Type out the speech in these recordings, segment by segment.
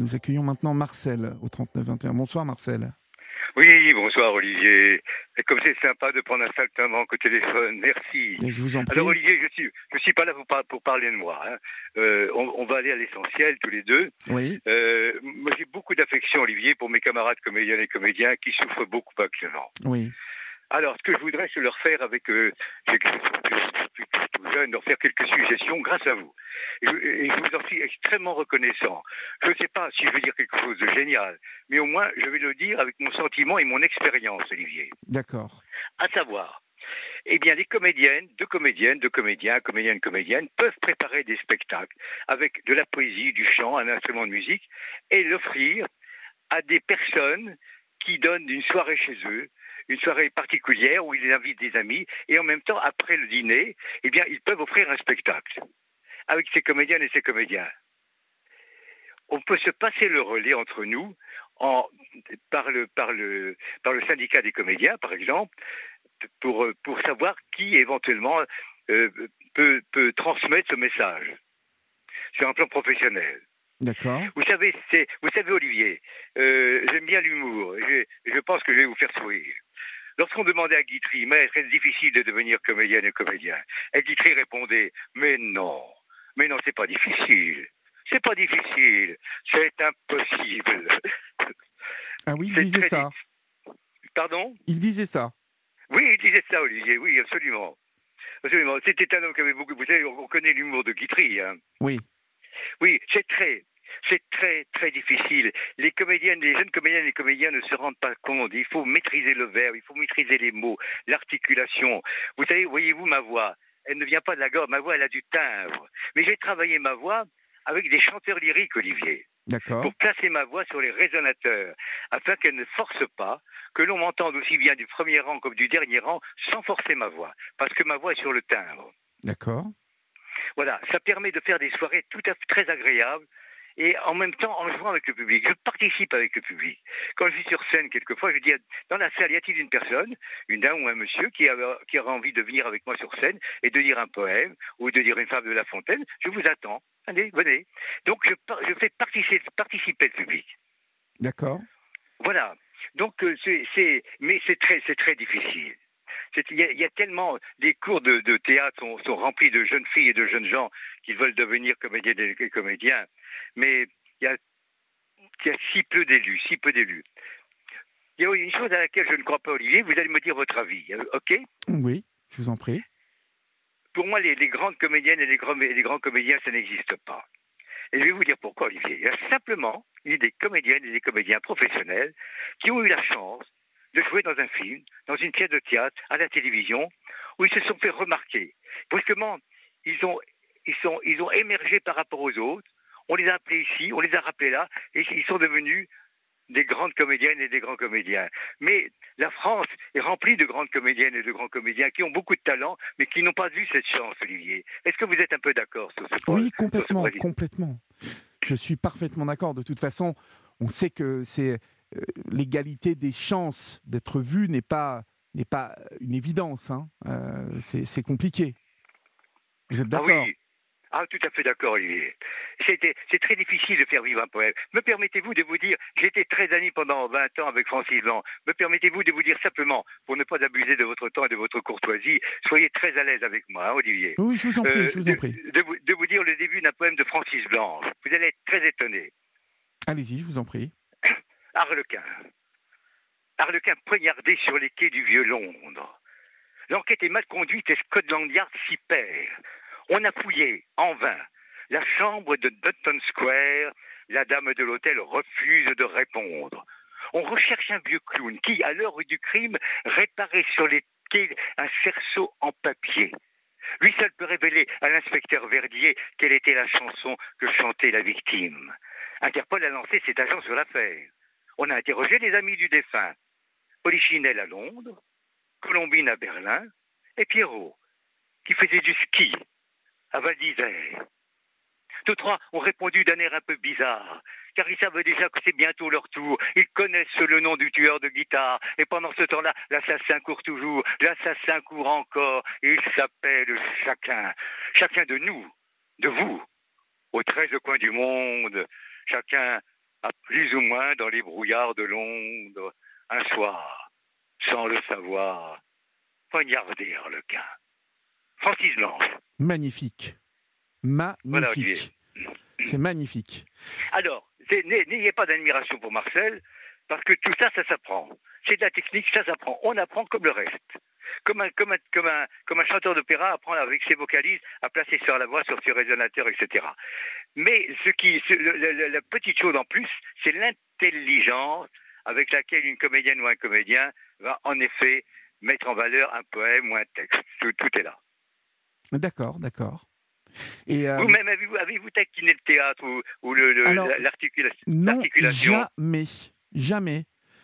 Nous accueillons maintenant Marcel au 39 21. Bonsoir Marcel. Oui, bonsoir Olivier. Et comme c'est sympa de prendre un saltimbanque au téléphone, merci. Et je vous en Alors prie. Olivier, je suis pas là pour parler de moi. Hein. On va aller à l'essentiel tous les deux. Oui. Moi j'ai beaucoup d'affection Olivier pour mes camarades comédiennes et comédiens qui souffrent beaucoup actuellement. Oui. Alors, ce que je voudrais, c'est leur faire avec, je suis tout jeune, leur faire quelques suggestions grâce à vous. Et je vous en suis extrêmement reconnaissant. Je ne sais pas si je vais dire quelque chose de génial, mais au moins, je vais le dire avec mon sentiment et mon expérience, Olivier. D'accord. À savoir, eh bien, les comédiennes, deux comédiens, comédiennes, peuvent préparer des spectacles avec de la poésie, du chant, un instrument de musique, et l'offrir à des personnes qui donnent une soirée chez eux, une soirée particulière où ils invitent des amis, et en même temps, après le dîner, eh bien, ils peuvent offrir un spectacle avec ces comédiennes et ces comédiens. On peut se passer le relais entre nous par le syndicat des comédiens, par exemple, pour savoir qui éventuellement euh, peut transmettre ce message sur un plan professionnel. D'accord. Vous savez, Olivier, j'aime bien l'humour. Je pense que je vais vous faire sourire. Lorsqu'on demandait à Guitry, mais est-ce difficile de devenir comédienne et comédien, et Guitry répondait, mais non, c'est pas difficile. C'est pas difficile, c'est impossible. Ah oui, il C'est disait très ça. Pardon? Il disait ça. Oui, il disait ça, Olivier, oui, absolument. Absolument. C'était un homme qui avait beaucoup. Vous savez, on connaît l'humour de Guitry, hein. Oui. Oui, c'est très difficile. Les comédiennes, les jeunes comédiennes et les comédiens ne se rendent pas compte. Il faut maîtriser le verbe, il faut maîtriser les mots, l'articulation. Vous savez, voyez-vous ma voix, elle ne vient pas de la gorge, ma voix elle a du timbre. Mais j'ai travaillé ma voix avec des chanteurs lyriques, Olivier, D'accord. pour placer ma voix sur les résonateurs, afin qu'elle ne force pas, que l'on m'entende aussi bien du premier rang comme du dernier rang, sans forcer ma voix, parce que ma voix est sur le timbre. D'accord. Voilà, ça permet de faire des soirées tout à fait très agréables et en même temps en jouant avec le public. Je participe avec le public. Quand je suis sur scène, quelquefois, je dis dans la salle, y a-t-il une personne, une dame ou un monsieur qui aura envie de venir avec moi sur scène et de dire un poème ou de dire une fable de La Fontaine? Je vous attends. Allez, venez. Donc je fais participer le public. D'accord. Voilà. Donc mais c'est très difficile. Il y a tellement, les cours de théâtre sont remplis de jeunes filles et de jeunes gens qui veulent devenir comédiennes et comédiens, mais il y a si peu d'élus, si peu d'élus. Il y a une chose à laquelle je ne crois pas, Olivier, vous allez me dire votre avis, ok? Oui, je vous en prie. Pour moi, les grandes comédiennes et les grands comédiens, ça n'existe pas. Et je vais vous dire pourquoi, Olivier. Il y a simplement eu des comédiennes et des comédiens professionnels qui ont eu la chance de jouer dans un film, dans une pièce de théâtre, à la télévision, où ils se sont fait remarquer. Brusquement, ils ont émergé par rapport aux autres. On les a appelés ici, on les a rappelés là, et ils sont devenus des grandes comédiennes et des grands comédiens. Mais la France est remplie de grandes comédiennes et de grands comédiens qui ont beaucoup de talent, mais qui n'ont pas eu cette chance, Olivier. Est-ce que vous êtes un peu d'accord sur ce point? Oui, complètement, complètement. Je suis parfaitement d'accord. De toute façon, on sait que c'est l'égalité des chances d'être vu n'est pas une évidence. Hein. C'est compliqué. Vous êtes Ah d'accord? oui, ah, tout à fait d'accord, Olivier. C'est très difficile de faire vivre un poème. Me permettez-vous de vous dire, j'ai été très ami pendant 20 ans avec Francis Blanc. Me permettez-vous de vous dire simplement, pour ne pas abuser de votre temps et de votre courtoisie, soyez très à l'aise avec moi, hein, Olivier. Oui, je vous en prie, je vous en prie. De vous dire le début d'un poème de Francis Blanc. Vous allez être très étonné. Allez-y, je vous en prie. Harlequin. Harlequin poignardé sur les quais du vieux Londres. L'enquête est mal conduite et Scotland Yard s'y perd. On a fouillé, en vain, la chambre de Dutton Square. La dame de l'hôtel refuse de répondre. On recherche un vieux clown qui, à l'heure du crime, réparait sur les quais un cerceau en papier. Lui seul peut révéler à l'inspecteur Verdier quelle était la chanson que chantait la victime. Interpol a lancé ses agents sur l'affaire. On a interrogé les amis du défunt. Polichinelle à Londres, Colombine à Berlin et Pierrot, qui faisait du ski à Val d'Isère. Tous trois ont répondu d'un air un peu bizarre, car ils savent déjà que c'est bientôt leur tour. Ils connaissent le nom du tueur de guitare. Et pendant ce temps-là, l'assassin court toujours, l'assassin court encore. Et il s'appelle chacun. Chacun de nous, de vous, aux 13 coins du monde. Chacun plus ou moins dans les brouillards de Londres, un soir, sans le savoir, poignardé Harlequin. Francis Blanche. Magnifique. Voilà, Olivier. Magnifique. C'est magnifique. Alors, n'ayez pas d'admiration pour Marcel, parce que tout ça, ça s'apprend. C'est de la technique, ça s'apprend. On apprend comme le reste. Comme un chanteur d'opéra apprend avec ses vocalises à placer sur la voix, sur ses résonateurs, etc. Mais la petite chose en plus, c'est l'intelligence avec laquelle une comédienne ou un comédien va en effet mettre en valeur un poème ou un texte. Tout est là. D'accord, d'accord. Et Vous-même, avez-vous taquiné le théâtre ou non, l'articulation? jamais, jamais.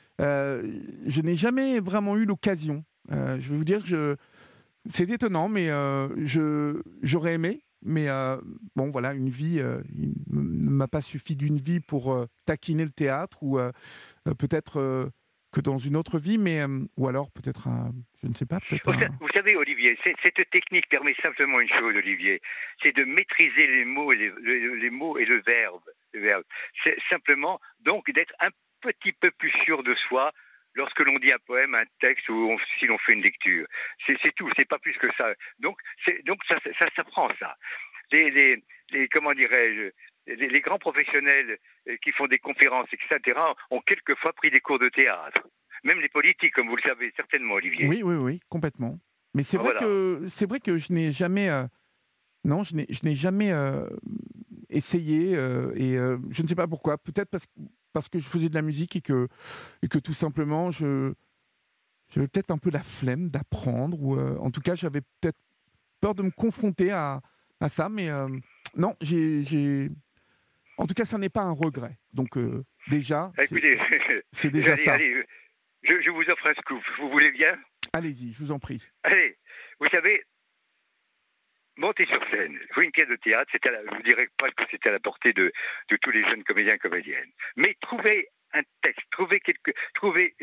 Je n'ai jamais vraiment eu l'occasion. Je vais vous dire, c'est étonnant, mais j'aurais aimé. Mais bon, voilà, une vie, il ne m'a pas suffi d'une vie pour taquiner le théâtre, ou peut-être que dans une autre vie, mais ou alors peut-être je ne sais pas, peut-être Vous savez, Olivier, cette technique permet simplement une chose, Olivier, c'est de maîtriser les mots et les mots et le verbe. C'est simplement donc d'être un petit peu plus sûr de soi lorsque l'on dit un poème, un texte ou si l'on fait une lecture. C'est tout, c'est pas plus que ça. Donc ça s'apprend ça. Comment dirais-je, les grands professionnels qui font des conférences, etc., ont quelquefois pris des cours de théâtre. Même les politiques, comme vous le savez certainement, Olivier. Oui, oui, oui, complètement. Mais c'est vrai Voilà. que je n'ai jamais, non, je n'ai jamais essayé, et je ne sais pas pourquoi. Peut-être parce que je faisais de la musique, et que tout simplement j'avais peut-être un peu la flemme d'apprendre, ou en tout cas j'avais peut-être peur de me confronter à ça. Mais non, en tout cas, ça n'est pas un regret. Donc déjà, Écoutez, c'est déjà ça. allez, je vous offre un scoop. Vous voulez bien? Allez-y, je vous en prie. Allez, vous savez, monter sur scène, jouer une pièce de théâtre, je ne dirais pas que c'était à la portée de tous les jeunes comédiens et comédiennes. Mais trouver un texte, trouver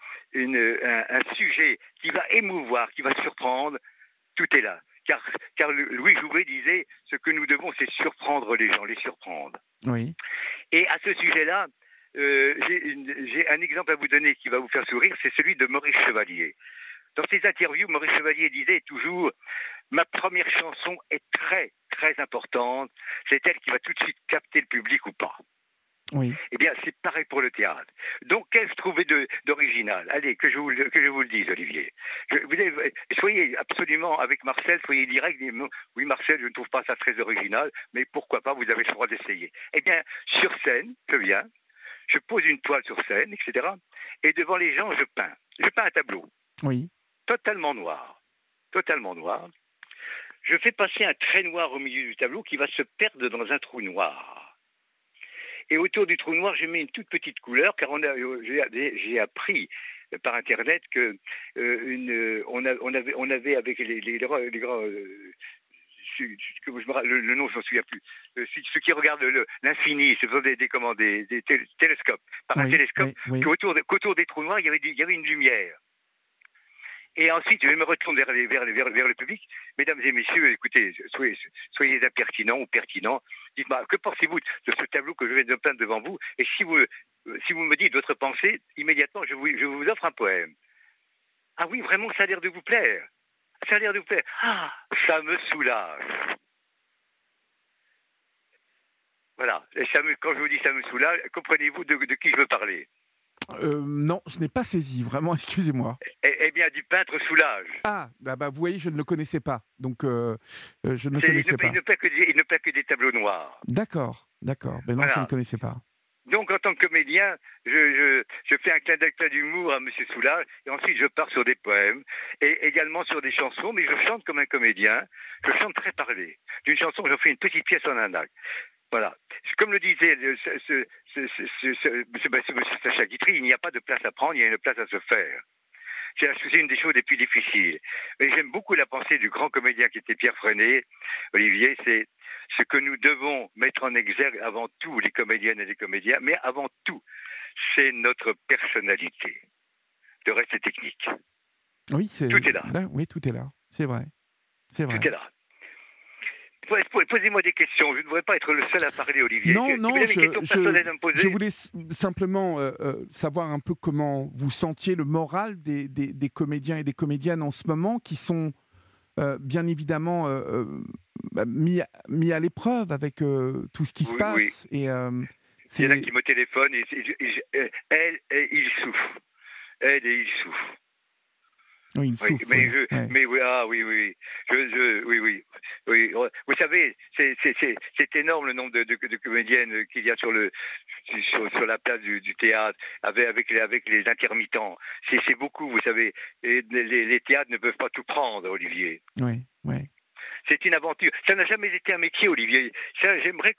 un sujet qui va émouvoir, qui va surprendre, tout est là. Car Louis Jouvet disait, ce que nous devons, c'est surprendre les gens, les surprendre. Oui. Et à ce sujet-là, j'ai un exemple à vous donner qui va vous faire sourire, c'est celui de Maurice Chevalier. Dans ses interviews, Maurice Chevalier disait toujours « Ma première chanson est très, très importante. C'est elle qui va tout de suite capter le public ou pas. » Oui. Eh bien, c'est pareil pour le théâtre. Donc, qu'ai-je trouvé d'original? Allez, que je vous le dise, Olivier. Soyez absolument, avec Marcel, soyez direct. Oui, Marcel, je ne trouve pas ça très original, mais pourquoi pas, vous avez le droit d'essayer. Eh bien, sur scène, je viens, je pose une toile sur scène, etc. Et devant les gens, je peins. Je peins un tableau. Oui. Totalement noir. Totalement noir. Je fais passer un trait noir au milieu du tableau qui va se perdre dans un trou noir. Et autour du trou noir, je mets une toute petite couleur, car j'ai appris par Internet que on avait avec les grands... le nom, je m'en souviens plus. Ceux qui regardent l'infini, ce sont des télescopes. Par un télescope, qu'autour des trous noirs, il y avait une lumière. Et ensuite, je vais me retourner vers le public. Mesdames et messieurs, écoutez, soyez impertinents ou pertinents. Dites-moi, que pensez-vous de ce tableau que je viens de peindre devant vous? Et si vous me dites votre pensée, immédiatement, je vous offre un poème. Ah oui, vraiment, ça a l'air de vous plaire. Ça a l'air de vous plaire. Ah, ça me soulage. Voilà. Et quand je vous dis ça me soulage, comprenez-vous de qui je veux parler? Non, je n'ai pas saisi, vraiment, excusez-moi. Eh bien, du peintre Soulage. Ah, bah, vous voyez, je ne le connaissais pas, donc je ne le connaissais pas. Il ne peint que des tableaux noirs. D'accord. Ben non, voilà. Je ne connaissais pas. Donc, en tant que comédien, je fais un clin d'humour à M. Soulage, et ensuite je pars sur des poèmes, et également sur des chansons, mais je chante comme un comédien, je chante très parlé. D'une chanson, je fais une petite pièce en un acte. Voilà. Comme le disait M. Sacha Guitry, il n'y a pas de place à prendre, il y a une place à se faire. C'est une des choses les plus difficiles. Et j'aime beaucoup la pensée du grand comédien qui était Pierre Freinet, Olivier, c'est ce que nous devons mettre en exergue avant tout, les comédiennes et les comédiens, mais avant tout, c'est notre personnalité. Le reste est technique. Oui, tout est là. Oui, tout est là. C'est vrai. Tout est là. Posez-moi des questions. Je ne voudrais pas être le seul à parler, Olivier. Non, Si vous non, avez des questions personnelles à me poser. je voulais simplement savoir un peu comment vous sentiez le moral des comédiens et des comédiennes en ce moment, qui sont bien évidemment mis à l'épreuve avec tout ce qui se Oui, oui. passe. Et, Il y en a qui me téléphonent elle et il souffre. Elle et il souffre. Oui, il Oui, souffre. Ouais. mais oui, ah oui, oui, oui, oui, oui. Vous savez, c'est énorme le nombre de comédiennes qu'il y a sur la place du théâtre avec les intermittents. C'est beaucoup, vous savez. Et les théâtres ne peuvent pas tout prendre, Olivier. Oui, oui. C'est une aventure. Ça n'a jamais été un métier, Olivier. Ça, j'aimerais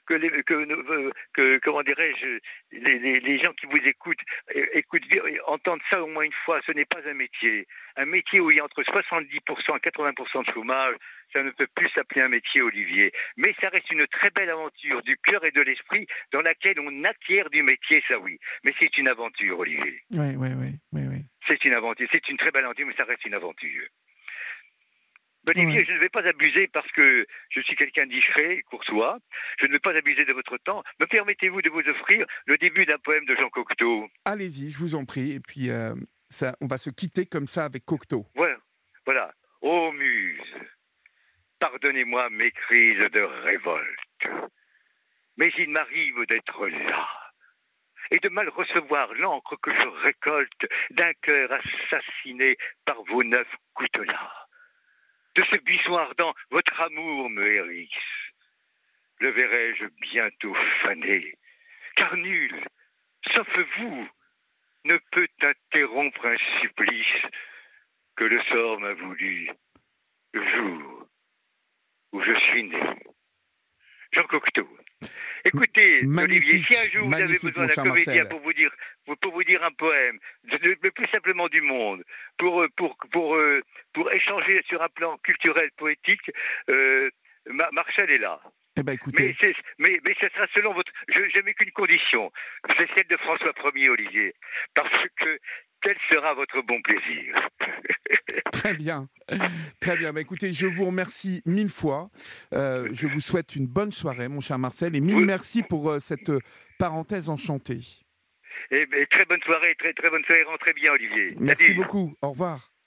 comment dirais-je, les gens qui vous écoutent, entendent ça au moins une fois. Ce n'est pas un métier. Un métier où il y a entre 70% et 80% de chômage, ça ne peut plus s'appeler un métier, Olivier. Mais ça reste une très belle aventure du cœur et de l'esprit dans laquelle on acquiert du métier, ça oui. Mais c'est une aventure, Olivier. Oui, oui, oui, oui, oui. C'est une aventure. C'est une très belle aventure, mais ça reste une aventure. Olivier, Ouais. je ne vais pas abuser parce que je suis quelqu'un de discret, courtois. Je ne vais pas abuser de votre temps. Me permettez-vous de vous offrir le début d'un poème de Jean Cocteau? Allez-y, je vous en prie. Et puis, on va se quitter comme ça avec Cocteau. Voilà, voilà. Ô muse, pardonnez-moi mes crises de révolte. Mais il m'arrive d'être là et de mal recevoir l'encre que je récolte d'un cœur assassiné par vos 9 coutelas. De ce buisson ardent, votre amour me hérisse. Le verrai-je bientôt fané, car nul, sauf vous, ne peut interrompre un supplice que le sort m'a voulu le jour où je suis né. Jean Cocteau. Écoutez, Olivier, si un jour vous avez besoin d'un comédien pour vous dire un poème, le plus simplement du monde, pour échanger sur un plan culturel, poétique, Marcel est là. Eh ben, écoutez. Mais ce sera selon votre... Je n'ai qu'une condition, c'est celle de François Ier, Olivier, parce que quel sera votre bon plaisir? Très bien. Très bien. Bah, écoutez, je vous remercie 1000 fois. Je vous souhaite une bonne soirée, mon cher Marcel, et mille merci pour cette parenthèse enchantée. Et très bonne soirée, très bonne soirée. Rentrez bien, Olivier. Merci Salut. beaucoup. Au revoir.